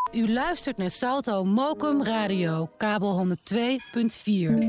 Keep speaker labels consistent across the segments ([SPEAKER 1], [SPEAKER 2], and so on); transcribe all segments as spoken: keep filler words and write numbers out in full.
[SPEAKER 1] U luistert naar Salto Mokum Radio, kabel honderd twee punt vier.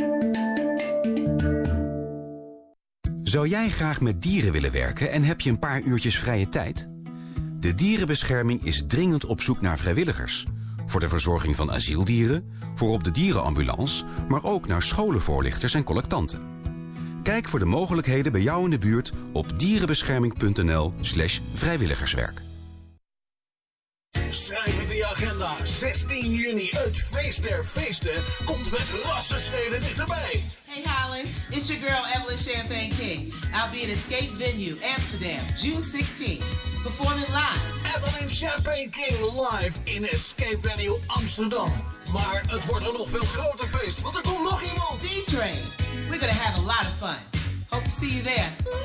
[SPEAKER 2] Zou jij graag met dieren willen werken en heb je een paar uurtjes vrije tijd? De Dierenbescherming is dringend op zoek naar vrijwilligers. Voor de verzorging van asieldieren, voor op de dierenambulance, maar ook naar scholenvoorlichters en collectanten. Kijk voor de mogelijkheden bij jou in de buurt op dierenbescherming.nl slash vrijwilligerswerk.
[SPEAKER 3] Schrijf het in je agenda. zestien juni, het feest der feesten, komt met rassenschreden dichterbij.
[SPEAKER 4] Hey Holland, it's your girl Evelyn Champagne King. I'll be at Escape Venue, Amsterdam, June sixteenth. Performing live.
[SPEAKER 3] Evelyn Champagne King live in Escape Venue Amsterdam. Maar het wordt een nog veel groter feest, want er komt nog iemand.
[SPEAKER 4] D-Train. We're gonna have a lot of fun. Hope to see you there.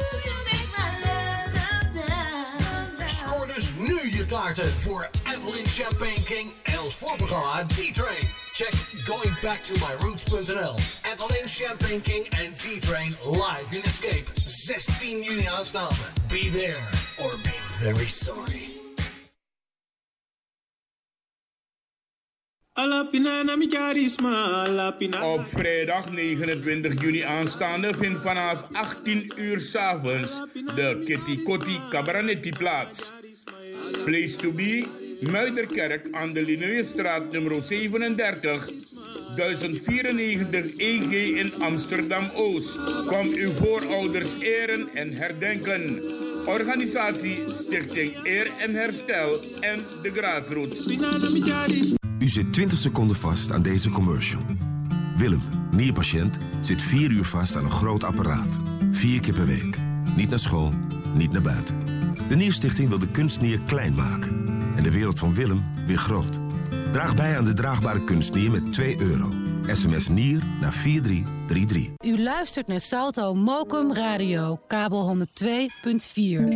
[SPEAKER 3] Scoor dus nu je kaarten voor Evelyn Champagne King en ons voorprogramma D-Train. Check going back to my roots punt n l. Evelyn Champagne King en D-Train live in Escape. zestien juni aanstaande. Be there or be very sorry.
[SPEAKER 5] Op vrijdag negenentwintig juni aanstaande vindt vanaf achttien uur 's avonds de Kitty Kotti Cabaretti plaats. Place to be, Muiderkerk aan de Linnaeusstraat nummer zevenendertig, duizend vierennegentig E G in Amsterdam-Oost. Kom uw voorouders eren en herdenken. Organisatie Stichting Eer en Herstel en de Grassroots.
[SPEAKER 6] U zit twintig seconden vast aan deze commercial. Willem, nierpatiënt, zit vier uur vast aan een groot apparaat. Vier keer per week. Niet naar school, niet naar buiten. De Nierstichting wil de kunstnier klein maken. En de wereld van Willem weer groot. Draag bij aan de draagbare kunstnier met twee euro. S M S Nier naar vier drie drie drie.
[SPEAKER 1] U luistert naar Salto Mokum Radio, kabel honderd twee punt vier.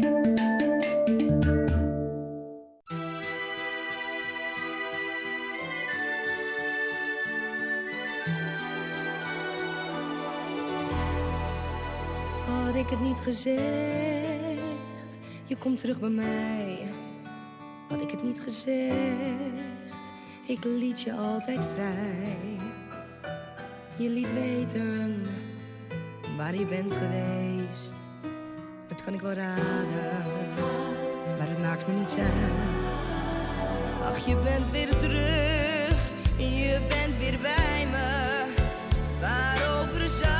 [SPEAKER 7] Had ik het niet gezegd, je komt terug bij mij. Had ik het niet gezegd, ik liet je altijd vrij. Je liet weten waar je bent geweest. Dat kan ik wel raden, maar het maakt me niets uit. Ach, je bent weer terug, je bent weer bij me. Waarover zou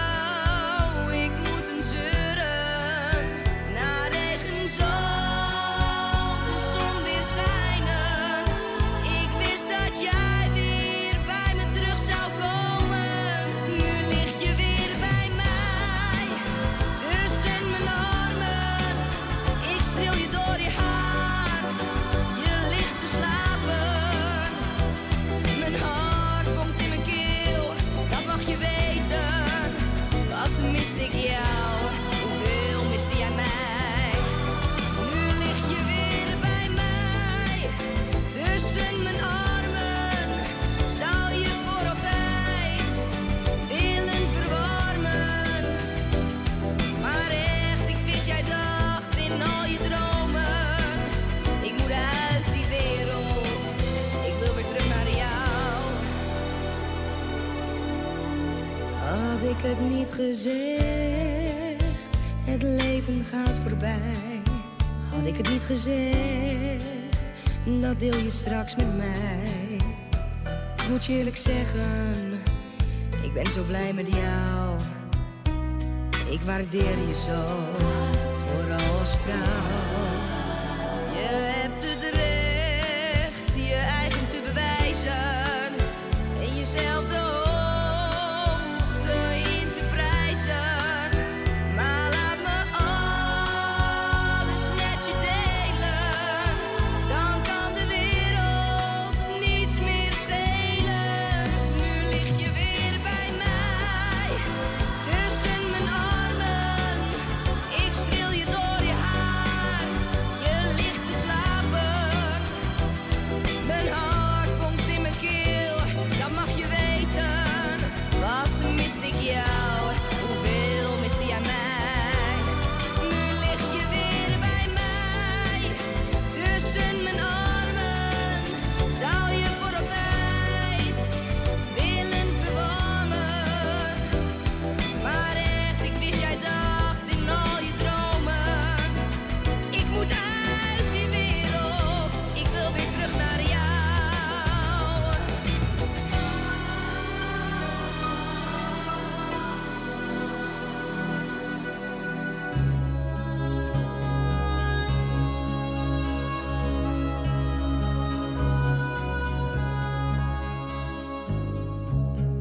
[SPEAKER 7] ik het niet gezegd, het leven gaat voorbij. Had ik het niet gezegd, dat deel je straks met mij. Ik moet je eerlijk zeggen, ik ben zo blij met jou. Ik waardeer je zo, vooral als vrouw. Je hebt het recht je eigen te bewijzen en jezelf de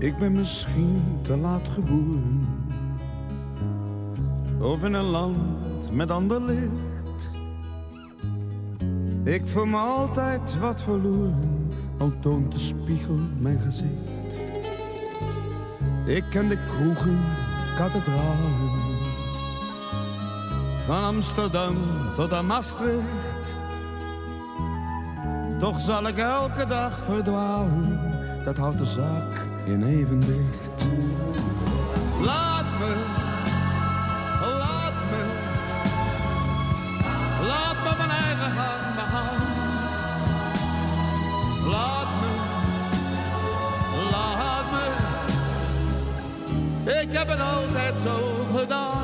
[SPEAKER 8] Ik ben misschien te laat geboren, of in een land met ander licht. Ik voel me altijd wat verloren, al toont de spiegel mijn gezicht. Ik ken de kroegen, kathedralen, van Amsterdam tot aan Maastricht. Toch zal ik elke dag verdwalen, dat houdt de zaak in evenwicht. Laat me, laat me, laat me mijn eigen gang begaan. Laat me, laat me, ik heb het altijd zo gedaan.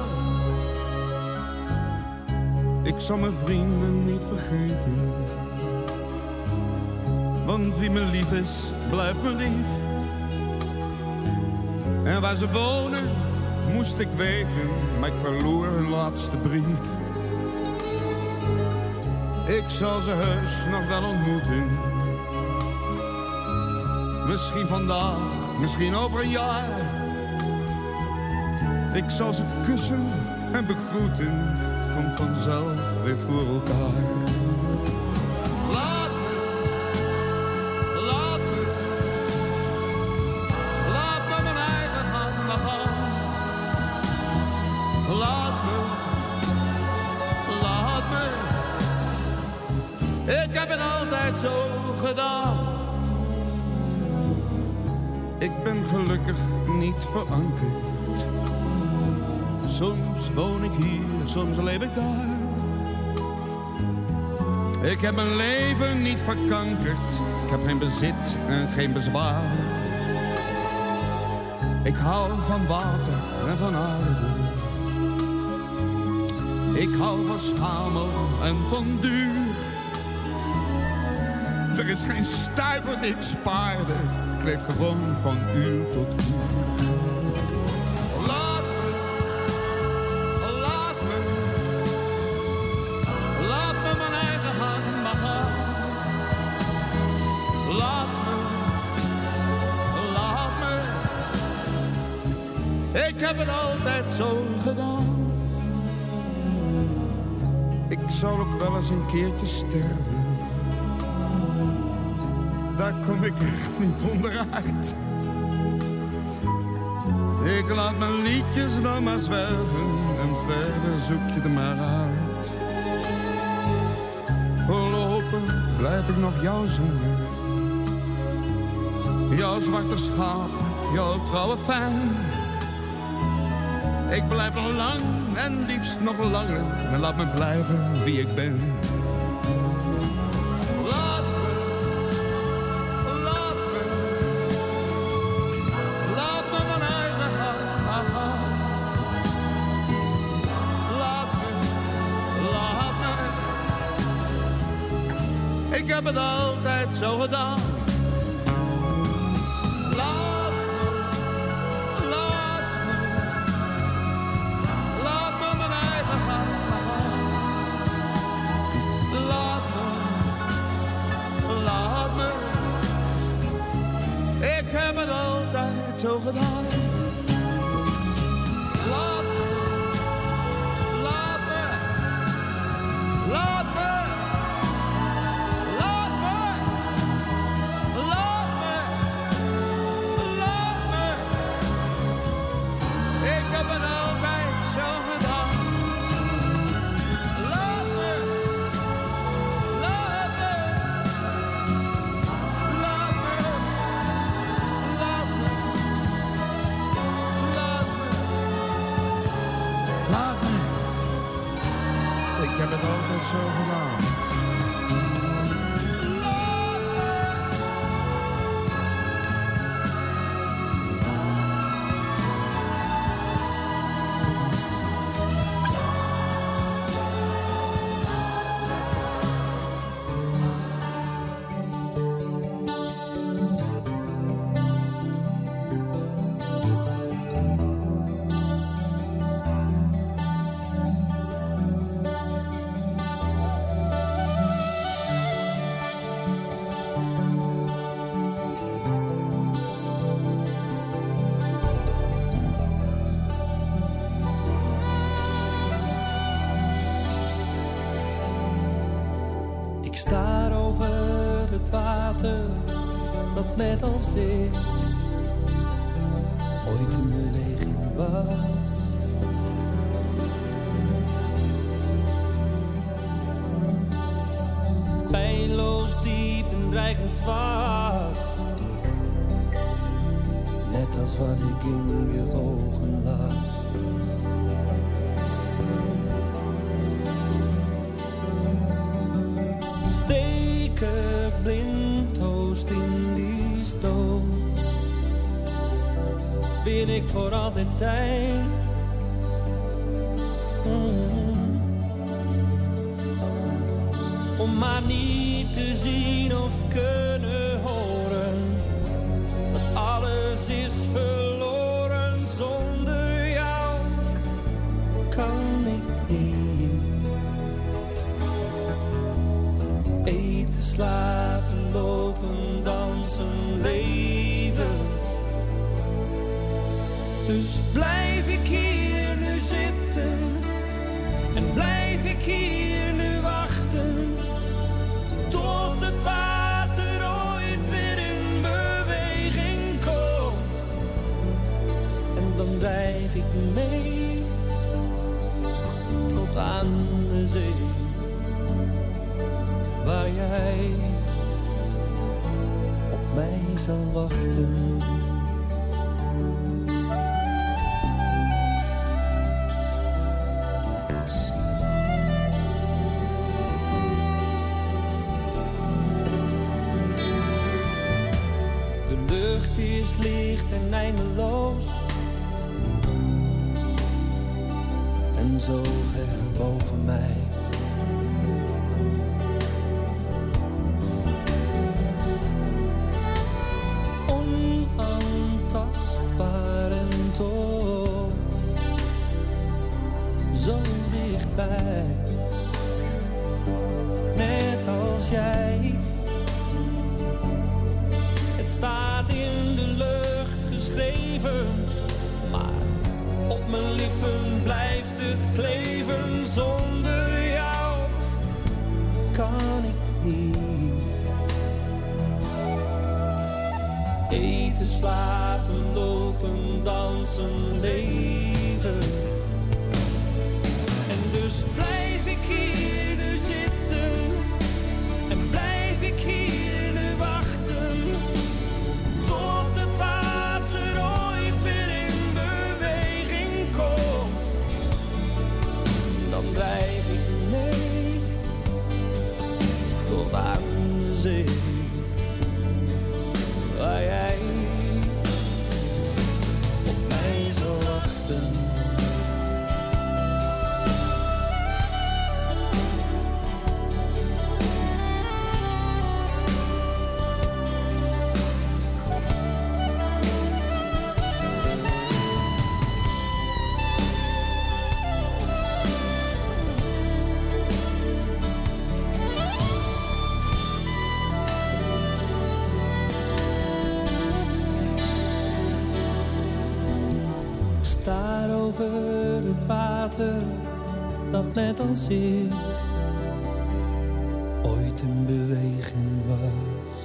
[SPEAKER 8] Ik zal mijn vrienden niet vergeten, want wie me lief is, blijft me lief. En waar ze wonen, moest ik weten, maar ik verloor hun laatste brief. Ik zal ze heus nog wel ontmoeten, misschien vandaag, misschien over een jaar. Ik zal ze kussen en begroeten, het komt vanzelf weer voor elkaar. Ik heb het altijd zo gedaan. Ik ben gelukkig niet verankerd. Soms woon ik hier, soms leef ik daar. Ik heb mijn leven niet verkankerd. Ik heb geen bezit en geen bezwaar. Ik hou van water en van aarde. Ik hou van schamel en van duur. Er is geen stuiver die ik spaarde. Ik leef gewoon van uur tot uur. Laat me, laat me, laat me mijn eigen gang maar gaan. Laat me, laat me, ik heb het altijd zo gedaan. Ik zal ook wel eens een keertje sterven. Daar kom ik echt niet onderuit. Ik laat mijn liedjes dan maar zwerven en verder zoek je er maar uit. Voorlopig blijf ik nog jou zingen. Jouw zwarte schaap, jouw trouwe fan. Ik blijf nog lang en liefst nog langer. En laat me blijven wie ik ben. Ik heb het altijd zo gedaan. Laat me, laat me, laat me mijn eigen gang gaan. Laat me, laat me, ik heb het altijd zo gedaan. Laat me, laat me, laat me. Ik heb het altijd zo gedaan.
[SPEAKER 9] het water dat net als ik ooit in beweging was. Pijnloos diep en dreigend zwart, net als wat ik in je ogen las. Steken blind toast in die stoof, wil ik voor altijd zijn. Mm. Om maar niet te zien of kunnen horen dat alles is verloren. Zonder jou kan ik niet eten, slapen, lopen, dansen, leven. Dus blijf ik hier nu zitten en blijf ik hier nu wachten, tot het water ooit weer in beweging komt. En dan drijf ik mee tot aan de zee, waar jij op mij zal wachten. En eindeloos en zo ver boven mij. Onaantastbaar en toch zo dichtbij, net als jij. Het staat in de lucht geschreven, maar op mijn lippen blijft het kleven. Zonder jou kan ik niet eten, slapen, lopen, dansen, leven. En dus blijf ik hier nu zitten en blijf ik hier nu wachten, tot het water ooit weer in beweging komt. Dan drijf ik mee tot aan de zee, waar jij op mij zal wachten. Over het water dat net als ik ooit in beweging was.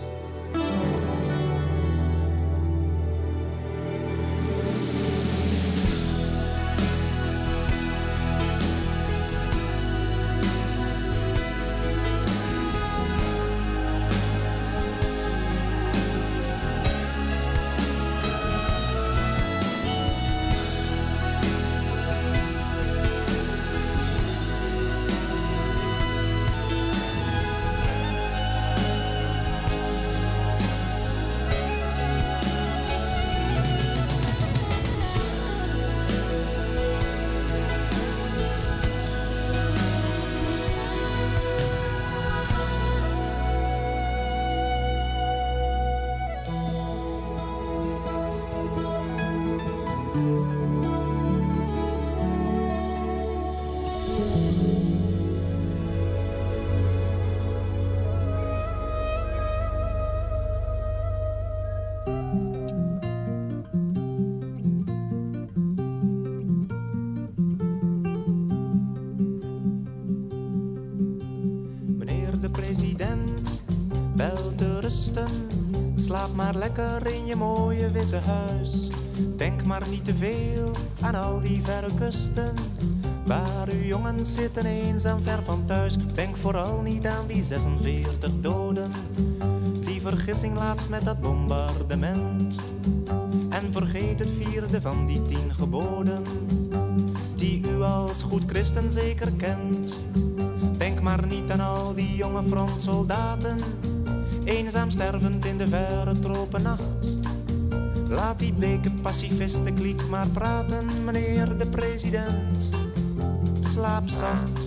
[SPEAKER 10] Slaap maar lekker in je mooie witte huis. Denk maar niet te veel aan al die verre kusten, waar uw jongens zitten eenzaam ver van thuis. Denk vooral niet aan die zesenveertig doden, die vergissing laatst met dat bombardement. En vergeet het vierde van die tien geboden, die u als goed christen zeker kent. Denk maar niet aan al die jonge frontsoldaten, eenzaam stervend in de verre tropennacht. Laat die bleke pacifistenkliek maar praten, meneer de president. Slaap zacht.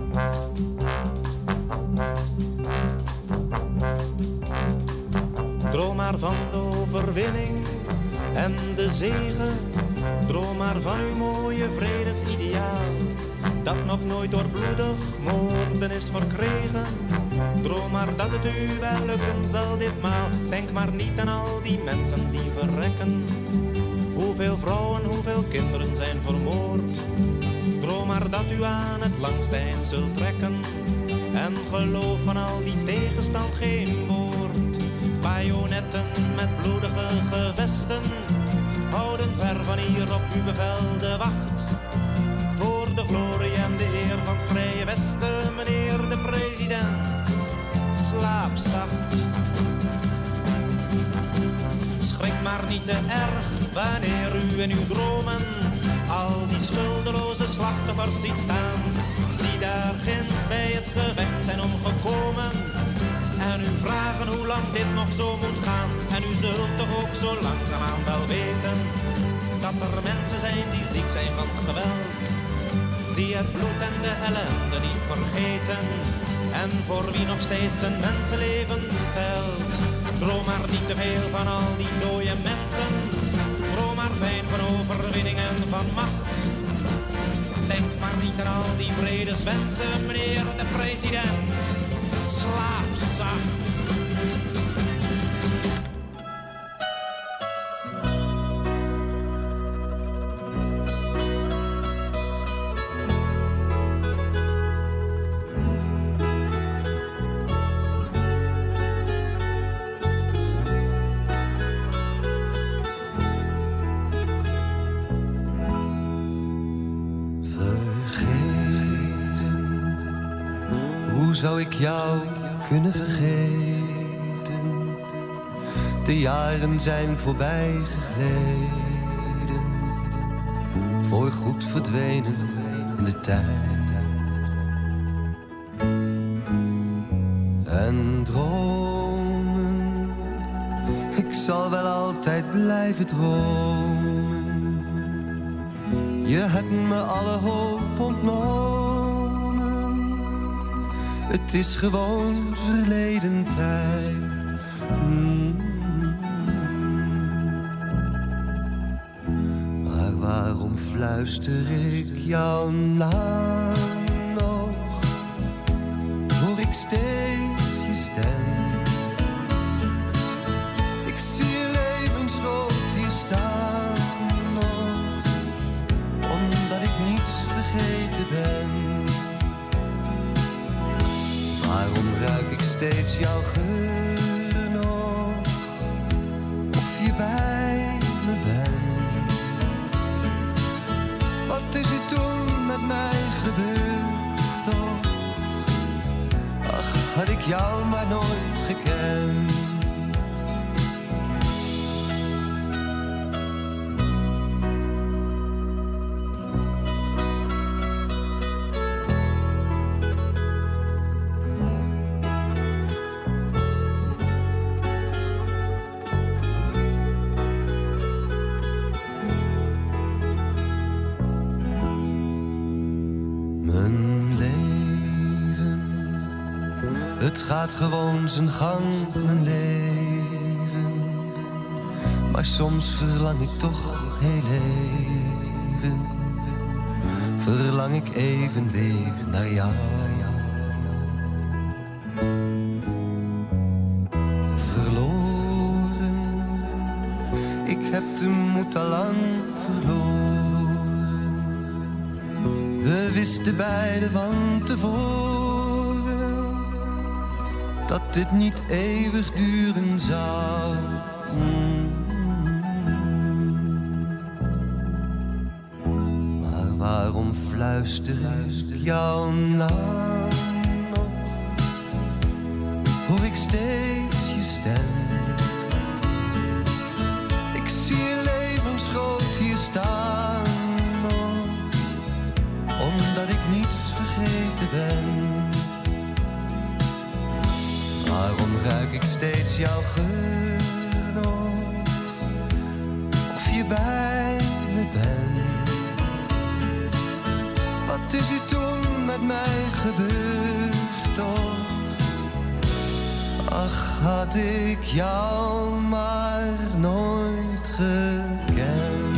[SPEAKER 10] Droom maar van de overwinning en de zegen. Droom maar van uw mooie vredesideaal, dat nog nooit door bloedig moorden is verkregen. Droom maar dat het u wel lukken zal ditmaal. Denk maar niet aan al die mensen die verrekken. Hoeveel vrouwen, hoeveel kinderen zijn vermoord. Droom maar dat u aan het langste eind zult trekken. En geloof van al die tegenstand geen woord. Bajonetten met bloedige gevesten houden ver van hier op uw bevel de wacht. Voor de glorie en de eer van het Vrije Westen, meneer de president. Slaap zacht. Schrik maar niet te erg wanneer u in uw dromen al die schuldeloze slachtoffers ziet staan, die daar ginds bij het gevecht zijn omgekomen. En u vragen hoe lang dit nog zo moet gaan. En u zult toch ook zo langzaamaan wel weten dat er mensen zijn die ziek zijn van het geweld, die het bloed en de ellende niet vergeten, en voor wie nog steeds een mensenleven telt. Droom maar niet te veel van al die dode mensen. Droom maar fijn van overwinning en van macht. Denk maar niet aan al die vredeswensen, meneer de president. Slaap zacht.
[SPEAKER 11] Hoe zou ik jou kunnen vergeten? De jaren zijn voorbij gegleden, voorgoed verdwenen in de tijd. En dromen, ik zal wel altijd blijven dromen. Je hebt me alle hoop ontnomen. Het is gewoon verleden tijd. Mm. Maar waarom fluister ik jouw naam nog? Hoor ik steeds je stem? Ik zie je levensrood hier staan nog, omdat ik niets vergeten ben. Waarom ruik ik steeds jouw geur nog, of je bij me bent? Wat is er toen met mij gebeurd toch? Ach, had ik jou maar nooit gekend. Het gaat gewoon zijn gang, mijn leven. Maar soms verlang ik toch heel even. Verlang ik even weer naar jou. Verloren, ik heb de moed al lang verloren. We wisten beiden van tevoren dat dit niet eeuwig duren zou. Maar waarom fluister ik jouw naam nog? Hoor ik steeds je stem? Ik zie je levensgroot hier staan nog, omdat ik niets vergeten ben. Waarom ruik ik steeds jouw geur nog, of je bij me bent? Wat is er toen met mij gebeurd toch? Ach, had ik jou maar nooit gekend.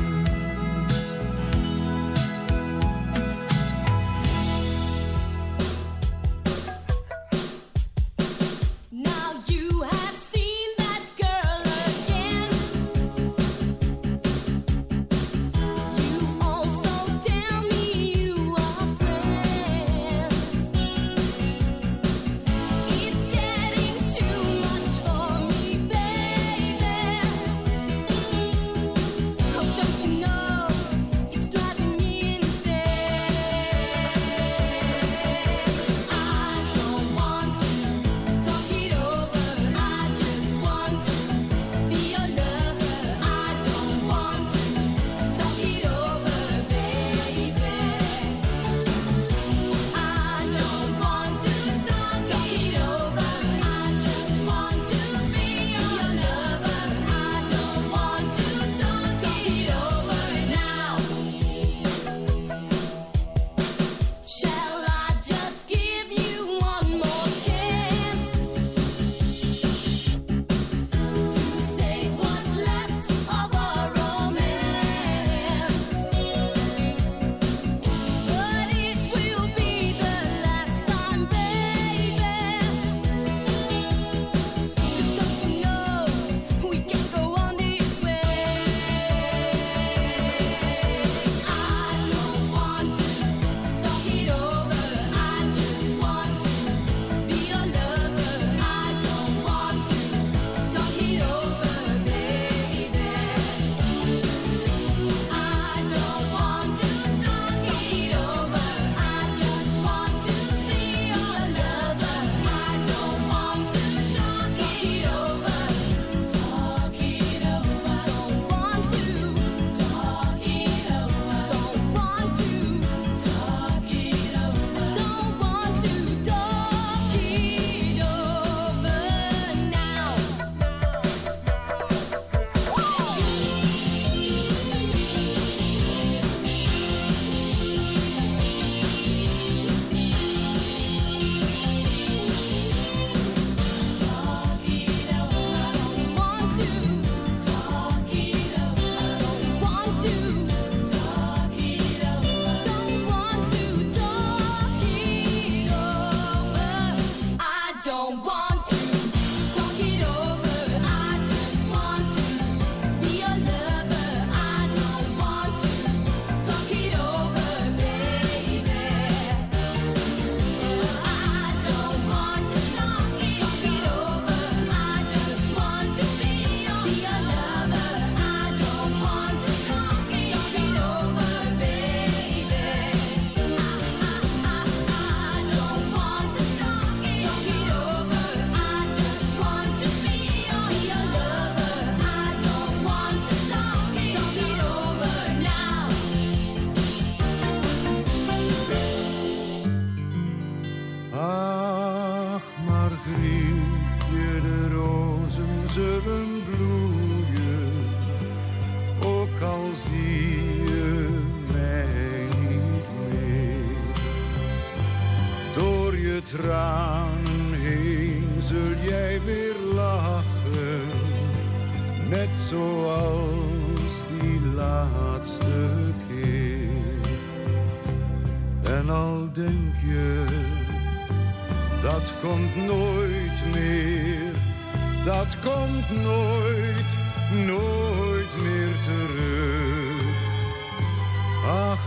[SPEAKER 8] tranen heen zul jij weer lachen, net zoals die laatste keer. En al denk je, dat komt nooit meer, dat komt nooit, nooit meer terug. Ach,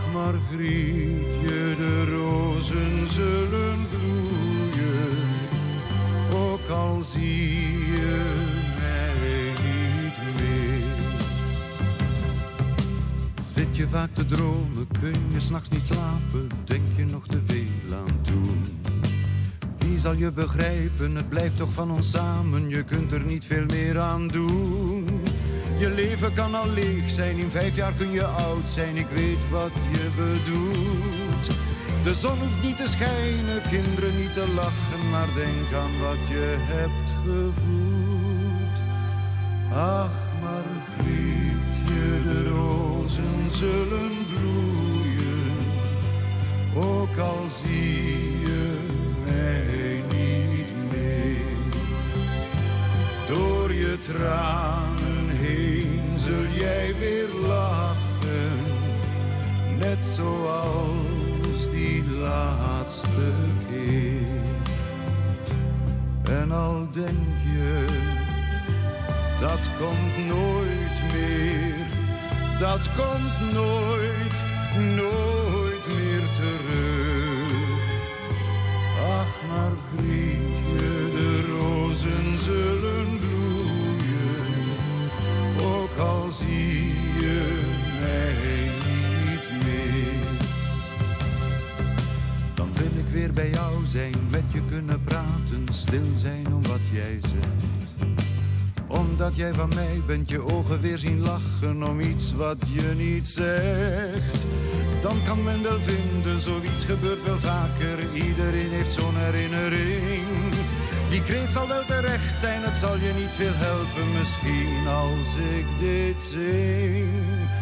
[SPEAKER 8] Margrietje, de rozen zullen bloeien, al zie je mij niet meer. Zit je vaak te dromen, kun je 's nachts niet slapen, denk je nog te veel aan toen. Wie zal je begrijpen, het blijft toch van ons samen, je kunt er niet veel meer aan doen. Je leven kan al leeg zijn, in vijf jaar kun je oud zijn, ik weet wat je bedoelt. De zon hoeft niet te schijnen, kinderen niet te lachen, maar denk aan wat je hebt gevoeld. Ach, Margrietje, de rozen zullen bloeien, ook al zie je mij niet meer. Door je tranen heen zul jij weer lachen, net zoals die laatste keer. En al denk je, dat komt nooit meer, dat komt nooit, nooit meer terug. Ach, Margrietje, de rozen zullen bloeien, ook al zie je mij niet meer. Dan wil ik weer bij jou zijn, met je kunnen praten, stil zijn om wat jij zegt. Omdat jij van mij bent, je ogen weer zien lachen om iets wat je niet zegt. Dan kan men wel vinden, zoiets gebeurt wel vaker, iedereen heeft zo'n herinnering. Die kreet zal wel terecht zijn, het zal je niet veel helpen, misschien als ik dit zing.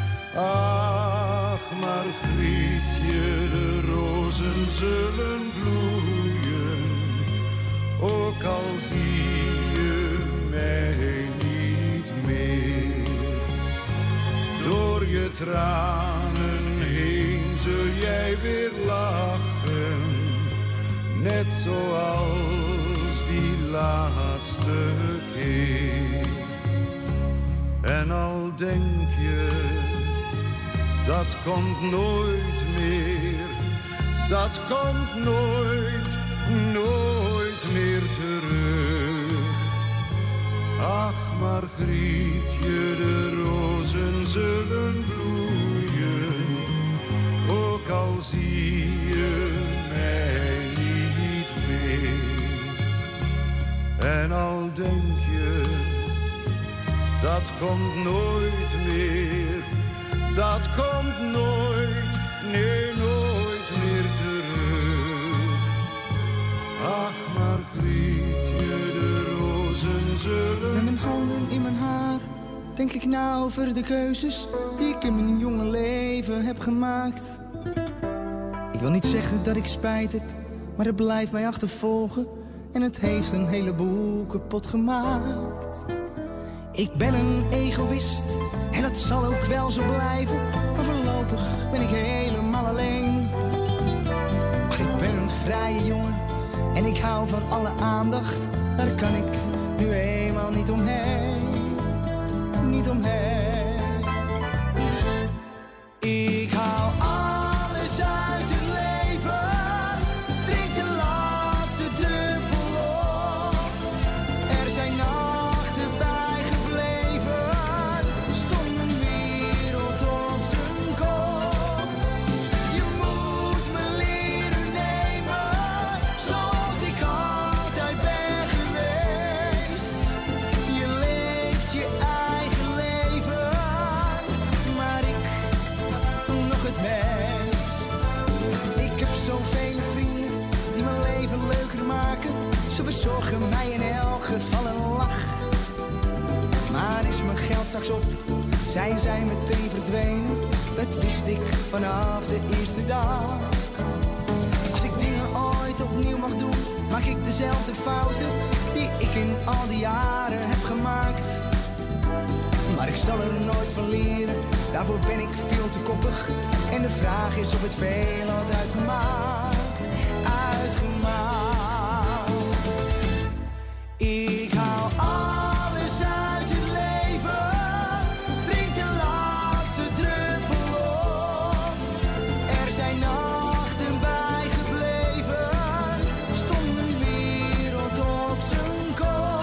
[SPEAKER 8] Ach, Margrietje, de rozen zullen bloeien, ook al zie je mij niet meer. Door je tranen heen zul jij weer lachen, net zoals die laatste keer. En al denk je, dat komt nooit meer, dat komt nooit, nooit meer terug. Ach, Margrietje, de rozen zullen bloeien, ook al zie je mij niet meer. En al denk je, dat komt nooit meer, dat komt nooit, nee, nooit meer terug. Ach, Margrietje, de rozen zullen...
[SPEAKER 12] Met mijn handen in mijn haar denk ik na over de keuzes die ik in mijn jonge leven heb gemaakt. Ik wil niet zeggen dat ik spijt heb, maar het blijft mij achtervolgen en het heeft een heleboel kapot gemaakt. Ik ben een egoïst en dat zal ook wel zo blijven, maar voorlopig ben ik helemaal alleen. Maar ik ben een vrije jongen en ik hou van alle aandacht, daar kan ik nu eenmaal niet omheen, niet omheen. Ik hou alles uit het leven, drink de laatste druppel op. Er zijn nachten bijgebleven, stond mijn wereld op zijn kop. Je moet me leren nemen, zoals ik altijd ben geweest. Je leeft je eigen leven, maar ik nog het meest. Ik heb zoveel vrienden die mijn leven leuker maken. Ze bezorgen mij in elk geval een lach. Maar is mijn geld straks op, zijn zij meteen verdwenen. Dat wist ik vanaf de eerste dag. Als ik dingen ooit opnieuw mag doen, maak ik dezelfde fouten die ik in al die jaren heb gemaakt. Maar ik zal er nooit van leren, daarvoor ben ik veel te koppig. En de vraag is of het veel had uitgemaakt, uitgemaakt. Ik hou alles uit het leven, drink de laatste druppel op. Er zijn nachten bijgebleven, stond mijn wereld op zijn kop.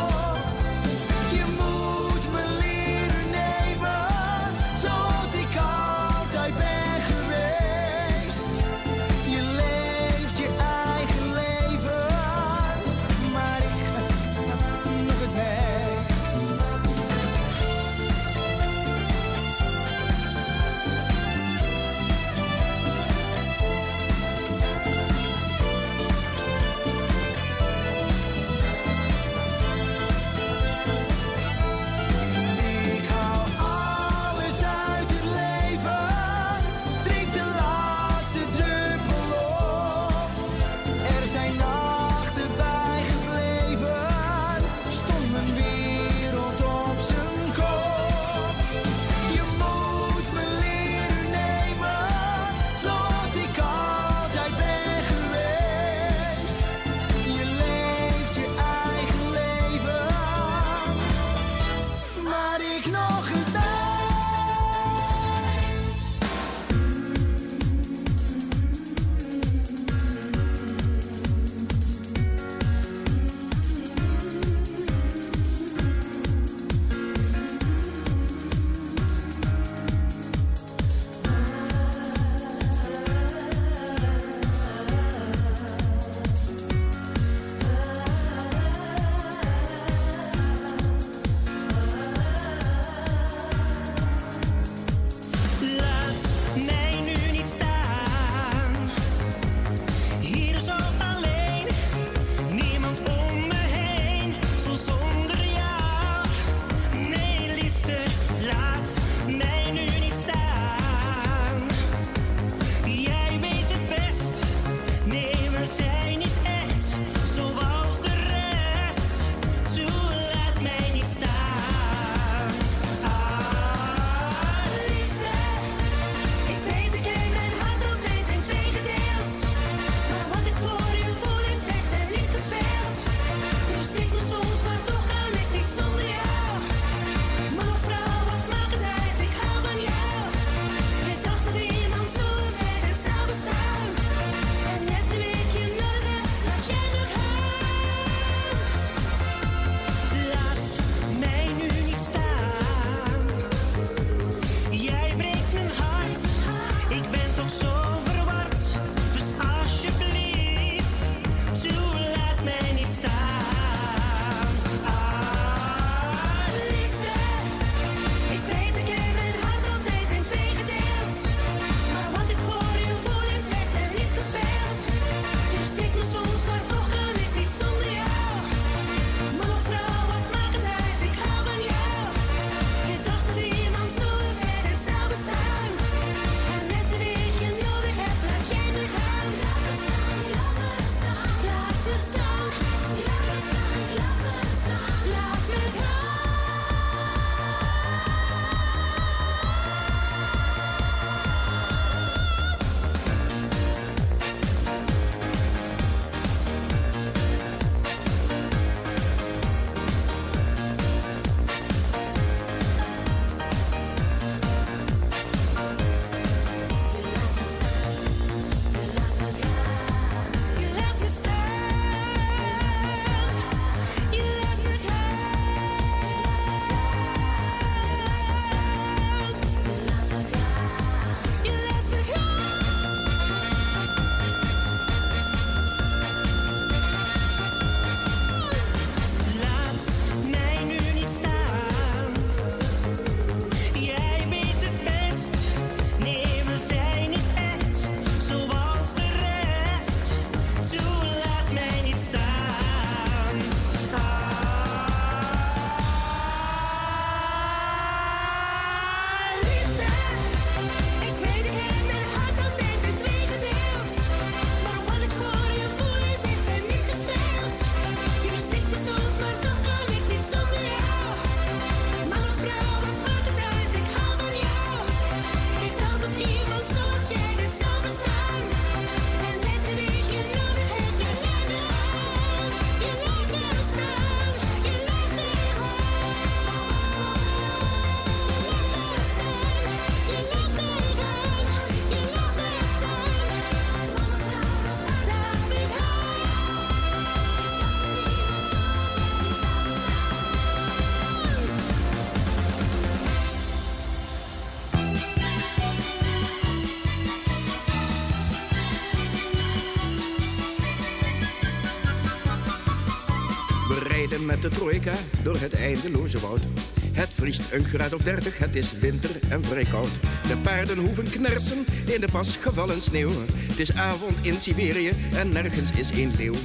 [SPEAKER 13] rijden met de trojka door het eindeloze woud. Het vriest een graad of dertig, het is winter en vrij koud. De paarden hoeven knersen in de pas gevallen sneeuw. Het is avond in Siberië en nergens is een leeuw.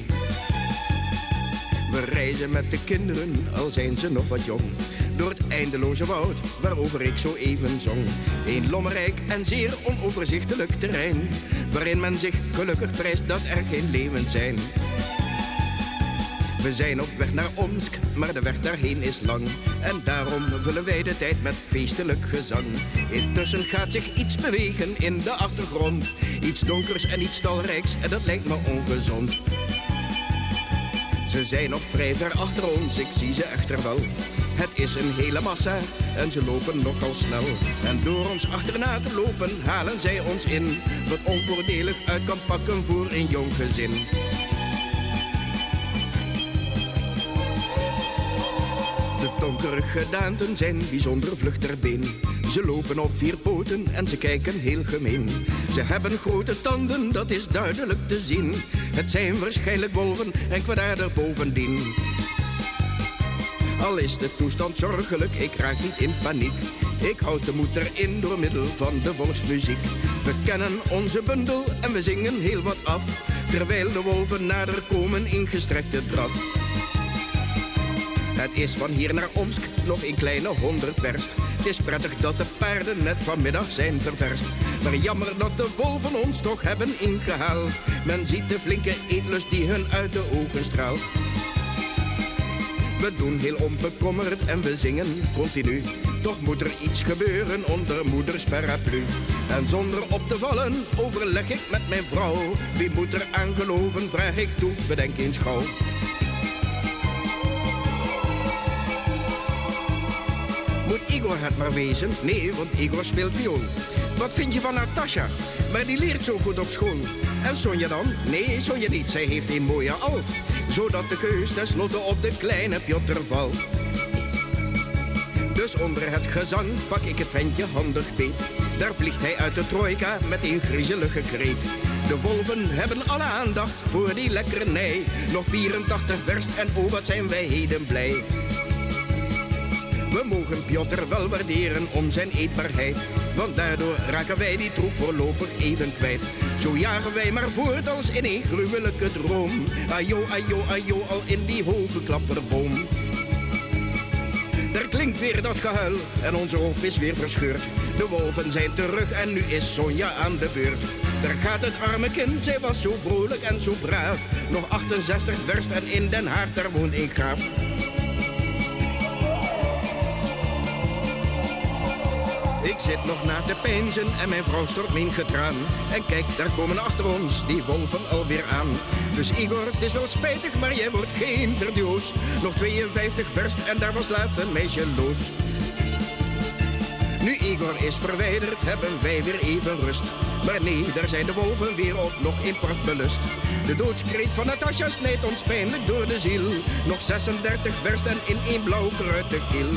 [SPEAKER 13] We reizen met de kinderen, al zijn ze nog wat jong, door het eindeloze woud waarover ik zo even zong. Een lommerrijk en zeer onoverzichtelijk terrein, waarin men zich gelukkig prijst dat er geen leeuwen zijn. We zijn op weg naar Omsk, maar de weg daarheen is lang. En daarom vullen wij de tijd met feestelijk gezang. Intussen gaat zich iets bewegen in de achtergrond. Iets donkers en iets talrijks en dat lijkt me ongezond. Ze zijn nog vrij ver achter ons, ik zie ze echter wel. Het is een hele massa en ze lopen nogal snel. En door ons achterna te lopen halen zij ons in, wat onvoordelig uit kan pakken voor een jong gezin. De donkere gedaanten zijn bijzonder vlug ter been. Ze lopen op vier poten en ze kijken heel gemeen. Ze hebben grote tanden, dat is duidelijk te zien. Het zijn waarschijnlijk wolven en kwaadaardig bovendien. Al is de toestand zorgelijk, ik raak niet in paniek. Ik houd de moed erin door middel van de volksmuziek. We kennen onze bundel en we zingen heel wat af, terwijl de wolven nader komen in gestrekte draf. Het is van hier naar Omsk nog een kleine honderd werst. Het is prettig dat de paarden net vanmiddag zijn ververst. Maar jammer dat de wolven ons toch hebben ingehaald. Men ziet de flinke eetlust die hun uit de ogen straalt. We doen heel onbekommerd en we zingen continu. Toch moet er iets gebeuren onder moeders paraplu. En zonder op te vallen overleg ik met mijn vrouw. Wie moet er aan geloven, vraag ik toe, bedenk eens gauw. Moet Igor het maar wezen? Nee, want Igor speelt viool. Wat vind je van Natasha? Maar die leert zo goed op school. En Sonja dan? Nee, Sonja niet. Zij heeft een mooie alt. Zodat de keus tenslotte op de kleine Piotr valt. Dus onder het gezang pak ik het ventje handig beet. Daar vliegt hij uit de trojka met een griezelige kreet. De wolven hebben alle aandacht voor die lekkernij. Nog vierentachtig verst en oh wat zijn wij heden blij. We mogen Piotr wel waarderen om zijn eetbaarheid, want daardoor raken wij die troep voorlopig even kwijt. Zo jagen wij maar voort als in een gruwelijke droom. Ajo, ajo, ajo, al in die hoge klapperboom. Er klinkt weer dat gehuil en onze hoop is weer verscheurd. De wolven zijn terug en nu is Sonja aan de beurt. Daar gaat het arme kind, zij was zo vrolijk en zo braaf. Nog achtenzestig verst en in Den Haag, daar woont een graaf. Ik zit nog na te peinzen en mijn vrouw stort mijn getraan. En kijk, daar komen achter ons die wolven alweer aan. Dus Igor, het is wel spijtig, maar jij wordt geen verdioos. Nog tweeënvijftig verst en daar was laatst een meisje los. Nu Igor is verwijderd, hebben wij weer even rust. Maar nee, daar zijn de wolven weer op nog in prachtbelust. De doodskreet van Natasha snijdt ons pijnlijk door de ziel. Nog zesendertig verst en in één blauw kruid de keel.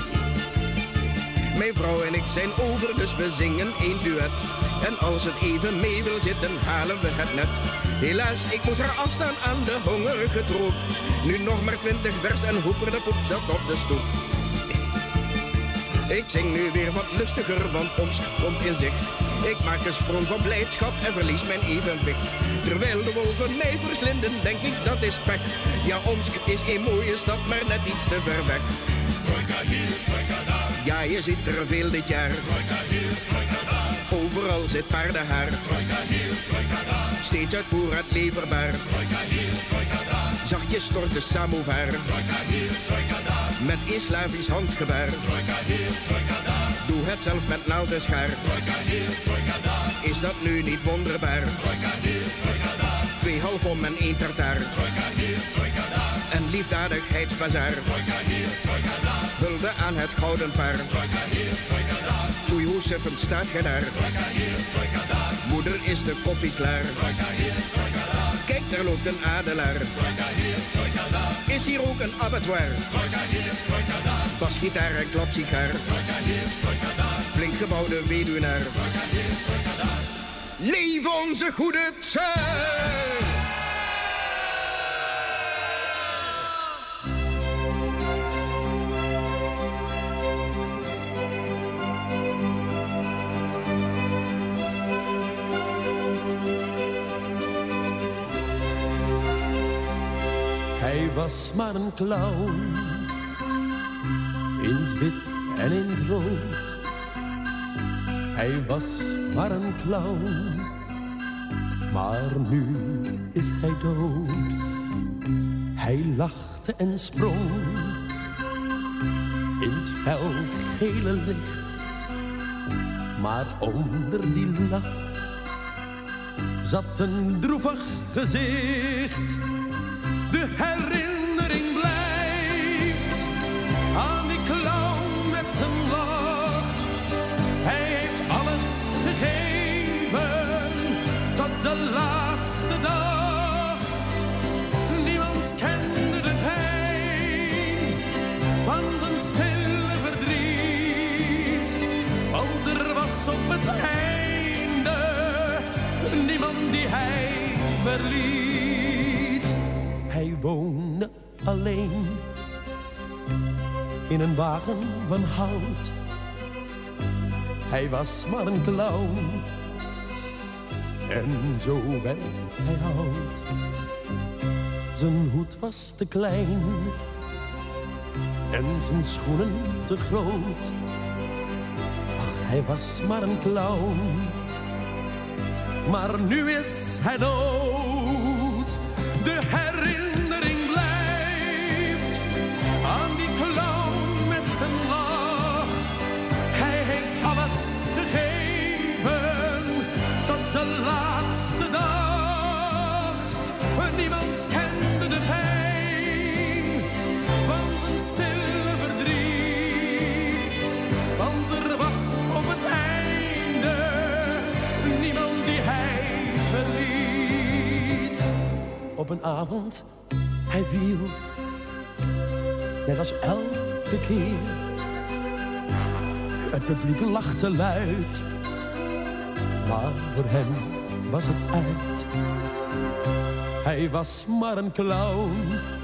[SPEAKER 13] Mijn vrouw en ik zijn over, dus we zingen één duet. En als het even mee wil zitten, halen we het net. Helaas, ik moet haar afstaan aan de hongerige troep. Nu nog maar twintig vers en Hoeper de poep zat op de stoep. Ik zing nu weer wat lustiger, want Omsk komt in zicht. Ik maak een sprong van blijdschap en verlies mijn evenwicht. Terwijl de wolven mij verslinden, denk ik dat is pech. Ja, Omsk is een mooie stad, maar net iets te ver weg. Trojka hier, trojka daar. Ja, je ziet er veel dit jaar. Trojka hier, trojka daar. Overal zit paardenhaar. Trojka hier, trojka daar. Steeds uit voorraad leverbaar. Trojka hier, trojka daar. Zachtjes stort de samovar. Trojka hier, trojka daar. Met een Slavisch handgebaar. Trojka hier, trojka daar. Doe het zelf met naald en schaar. Trojka hier, trojka daar. Is dat nu niet wonderbaar? Trojka hier, trojka daar. Twee halfom en één tartaar. Trojka hier, trojka daar. En liefdadigheidsbazaar. Trojka hier, trojka daar. Hulde aan het gouden paar. Trojka hier, trojka daar. Oei, hoe suffend staat gij daar? Trojka hier, trojka daar. Moeder, is de koffie klaar? Trojka hier, trojka daar. Kijk, daar loopt een adelaar. Trojka hier, trojka daar. Is hier ook een abattoir? Trojka hier, trojka daar. Basgitaar en klapsigaar. Trojka hier, trojka daar. Flink gebouwde weduwnaar. Trojka hier, trojka daar. Leef onze goede tsaar!
[SPEAKER 14] was maar een clown, in het wit en in het rood. Hij was maar een clown, maar nu is hij dood. Hij lachte en sprong in het fel gele licht, maar onder die lach zat een droevig gezicht. De herinnering blijft aan die clown met zijn lach. Hij heeft alles gegeven tot de laatste dag. Niemand kende de pijn van zijn stille verdriet, want er was op het einde niemand die hij verliet. Hij woonde alleen in een wagen van hout. Hij was maar een clown en zo werd hij oud. Zijn hoed was te klein en zijn schoenen te groot. Ach, hij was maar een clown, maar nu is hij dood. De herinnering blijft aan die clown met zijn lach. Hij heeft alles gegeven tot de laatste dag. Niemand kende de pijn van zijn stille verdriet, want er was op het einde niemand die hij verliet. Op een avond, hij viel, net als elke keer. Het publiek lachte luid, maar voor hem was het uit. Hij was maar een clown,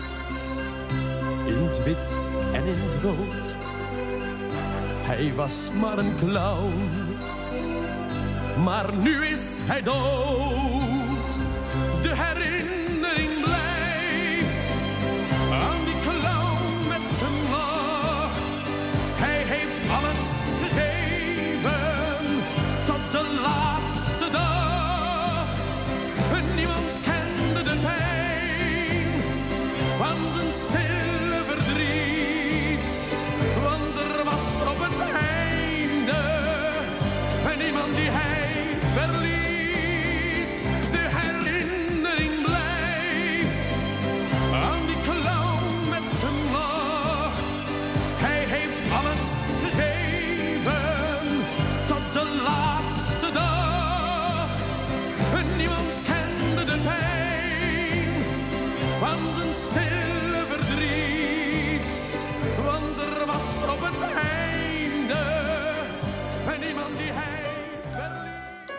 [SPEAKER 14] in het wit en in het rood. Hij was maar een clown, maar nu is hij dood. De herinnering blijft aan die clown met zijn lach. Hij heeft alles gegeven tot de laatste dag. Niemand kende de pijn van zijn stille verdriet, want er was op het einde niemand die hij verliet. De herinnering blijft aan die clown met zijn lach. Hij heeft alles gegeven tot de laatste dag. Niemand kende de pijn van zijn stille verdriet, want er was op het einde niemand die hij verliet.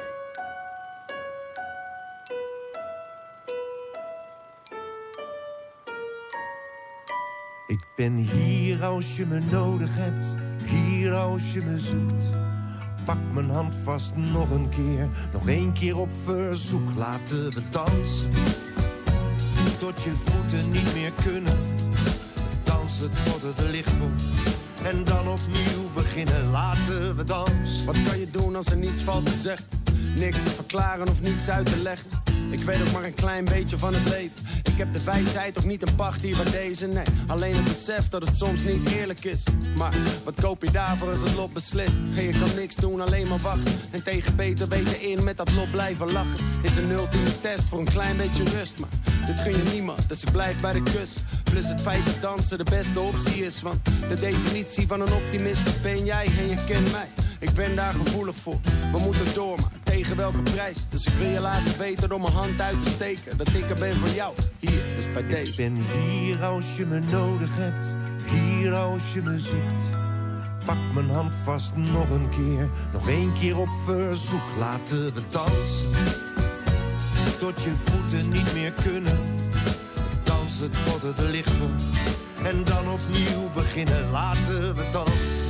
[SPEAKER 11] Ik ben hier als je me nodig hebt, hier als je me zoekt. Pak mijn hand vast nog een keer, nog één keer op verzoek. Laten we dansen, tot je voeten niet meer kunnen. Dansen tot het licht wordt en dan opnieuw beginnen. Laten we dansen.
[SPEAKER 15] Wat kan je doen als er niets valt te zeggen? Niks te verklaren of niets uit te leggen. Ik weet ook maar een klein beetje van het leven. Ik heb de wijsheid toch niet een pacht hier bij deze, nee. Alleen het besef dat het soms niet eerlijk is. Maar wat koop je daarvoor als het lot beslist? En je kan niks doen, alleen maar wachten. En tegen beter weten in met dat lot blijven lachen. Is een ultieme test voor een klein beetje rust. Maar dit gun je niemand, dus ik blijf bij de kust. Plus het feit dat dansen de beste optie is. Want de definitie van een optimist, dat ben jij en je kent mij. Ik ben daar gevoelig voor, we moeten door, maar tegen welke prijs? Dus ik wil je laten weten door mijn hand uit te steken dat ik er ben voor jou, hier, dus bij deze.
[SPEAKER 11] Ik ben hier als je me nodig hebt, hier als je me zoekt. Pak mijn hand vast nog een keer, nog één keer op verzoek. Laten we dansen, tot je voeten niet meer kunnen. Dansen tot het licht wordt en dan opnieuw beginnen. Laten we dansen.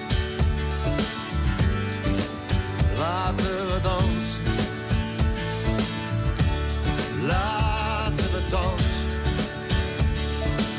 [SPEAKER 11] Laten we dansen. Laten we dansen.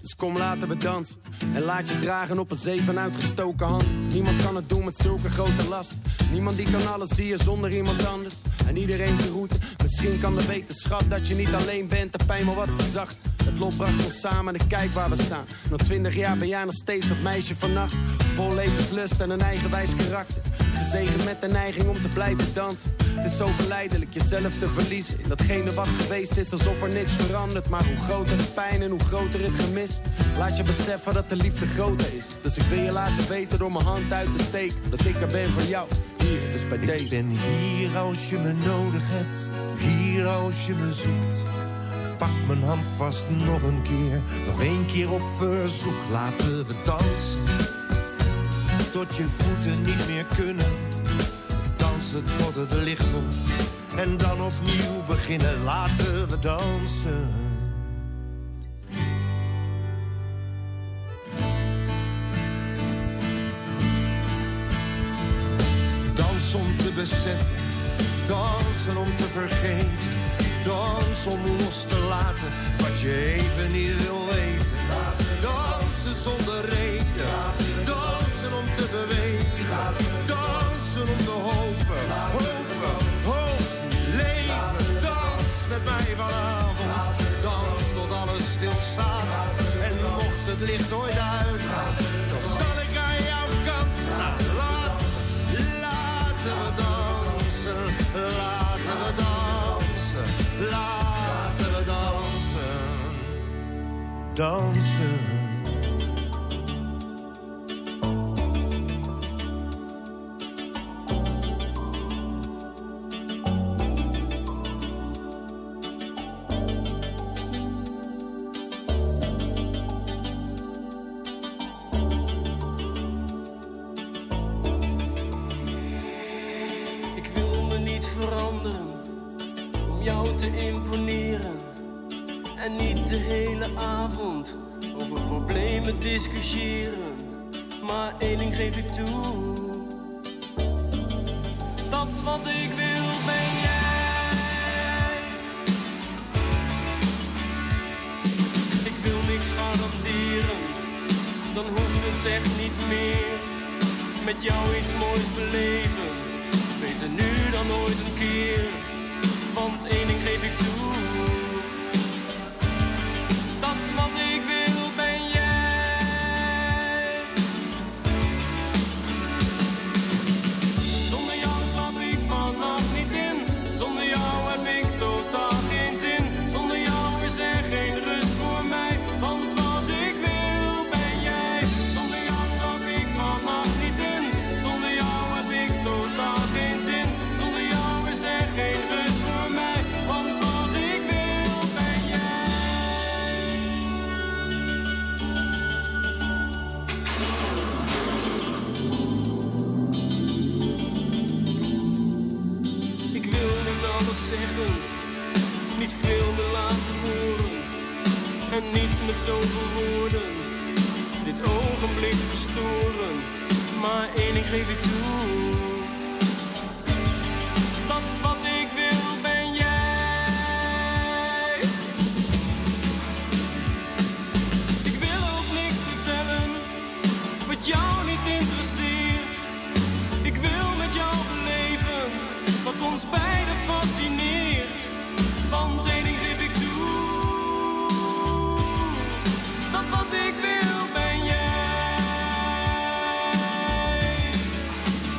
[SPEAKER 15] Dus kom laten we dansen. En laat je dragen op een zee van uitgestoken hand. Niemand kan het doen met zulke grote last. Niemand die kan alles zien zonder iemand anders. En iedereen zijn route. Misschien kan de wetenschap dat je niet alleen bent de pijn maar wat verzacht. Het lot bracht ons samen en kijk waar we staan. Nog twintig jaar ben jij nog steeds dat meisje vannacht. Vol levenslust en een eigenwijs karakter. Gezegend met de neiging om te blijven dansen. Het is zo verleidelijk jezelf te verliezen. In datgene wat geweest is alsof er niks verandert. Maar hoe groter de pijn en hoe groter het gemis. Laat je beseffen dat de liefde groter is. Dus ik wil je laten weten door mijn hand uit te steken. Dat ik er ben voor jou, hier, dus bij deze.
[SPEAKER 11] Ik ben hier als je me nodig hebt. Hier als je me zoekt. Pak mijn hand vast nog een keer. Nog één keer op verzoek. Laten we dansen. Tot je voeten niet meer kunnen. Dansen tot het licht wordt. En dan opnieuw beginnen. Laten we dansen. Dans om te beseffen. Dansen om te vergeten. Dans om los te laten wat je even niet wil weten. Dansen zonder reden. Dansen om te bewegen. Dansen om te hopen. Hopen, hoop, leven. Dans met mij vanavond. Dans tot alles stilstaat. En mocht het licht ooit uitgaan, dan zal ik aan jouw kant staan. Laat, laten we dansen. Laten we dansen. Laten we dansen. Dansen.
[SPEAKER 9] Discussiëren, maar één ding geef ik toe. Dat wat ik wil ben jij. Ik wil niks garanderen, dan hoeft het echt niet meer. Met jou iets moois beleven, beter nu dan ooit een keer. Want één ding geef ik toe. Dat wat ik wil ben jij. Niet veel meer laten horen en niets met zoveel woorden. Dit ogenblik verstoren, maar één ding geef ik toe. Dat wat ik wil ben jij. Ik wil ook niks vertellen wat jou niet interesseert. Ik wil met jou beleven wat ons beiden fascineert. Want één ding geef ik toe. Dat wat ik wil ben jij.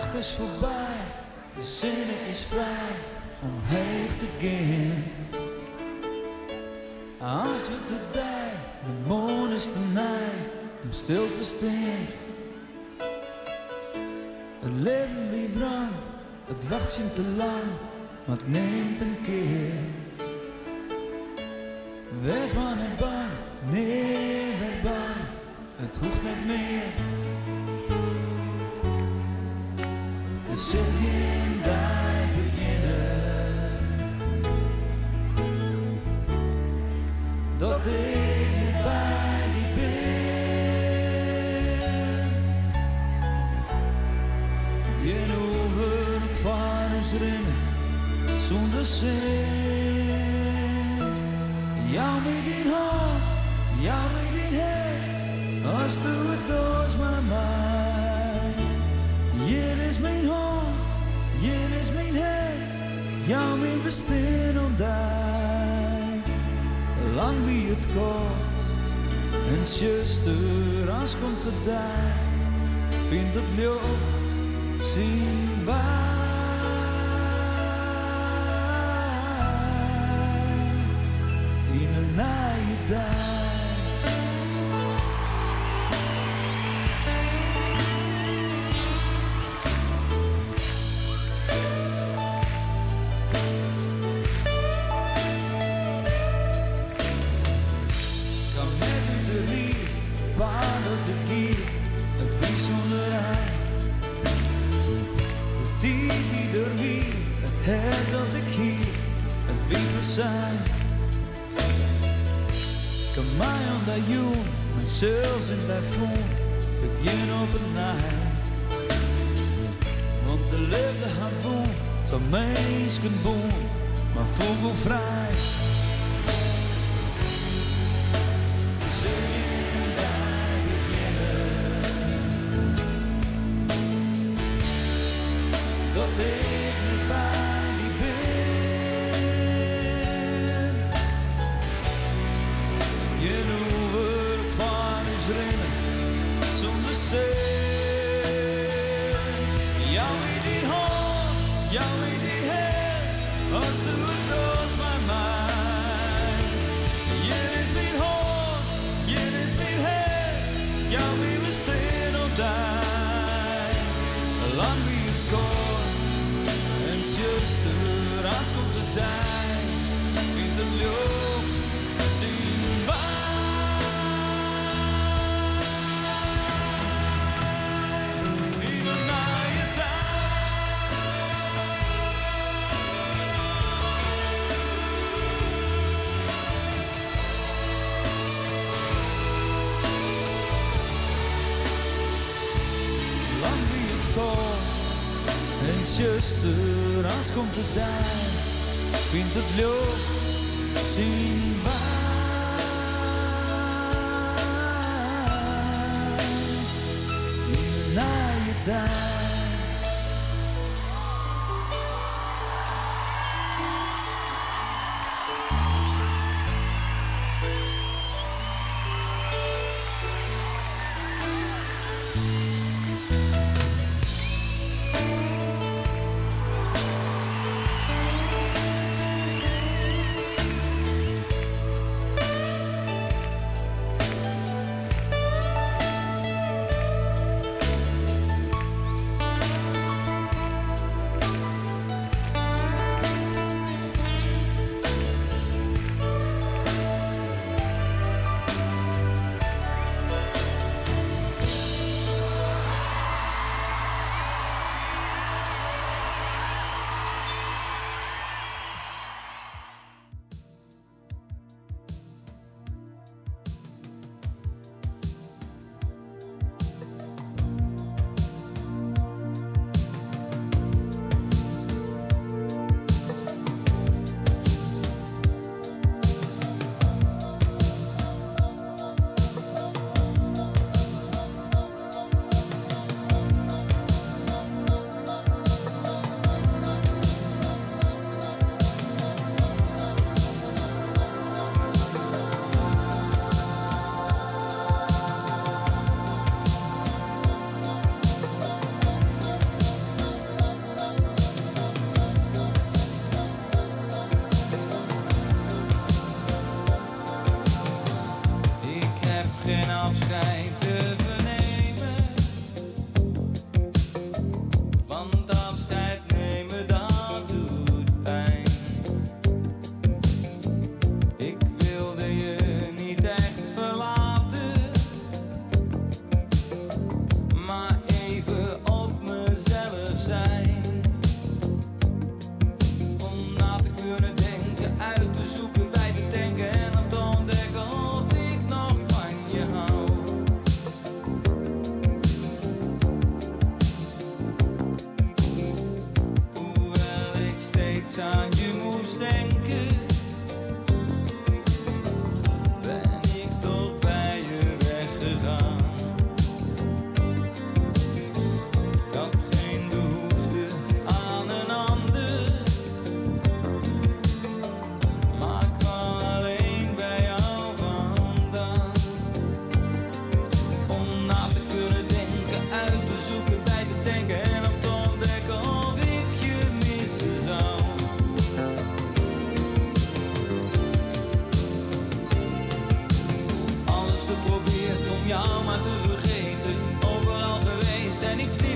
[SPEAKER 16] nacht is voorbij, de zin is vrij om heen te gaan. Als we te dij, de moon is te nij om stil te staan. Het leven wie brandt, het wacht zien te lang, maar het neemt een keer. Wees maar niet bang, nee, werd bang, het hoeft niet meer. De zin daar beginnen, dat ik niet bij die ben. Geen over het van ons rennen, zonder zin. Jou met die hand, jou met die hand, als du het doos met mij. Hier is mijn hand, hier is mijn hand, jou mijn bestaan om die. Lang wie het kort, en zuster, als komt het daar, vindt het lucht, zien wij. Na je daar. Kan met u de rier, paarden de gier, het wie zonder ei. De die die er wie, het her dat ik hier, het wie verzijn. Kan mij aan dat joen, mijn zels in dat voen, het jen op het naai. Want de liefde had woon, van meisken boom, maar vogelvrij. Zul je daar beginnen, dat ik niet bij die ben. Je over van ons rennen, zonder zin. Jou in die hand, jou in die hand, als du het doos met mij. Hier is mijn hand, hier is mijn hand, jou wie we staan op die. Lang wie het kort, en zuster, als komt het die, vindt het lucht, zien wij. En zuster, als komt het daar, vindt het lucht, zien wij. Na je daar.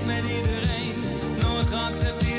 [SPEAKER 16] met iedereen. Nooit geaccepteerd.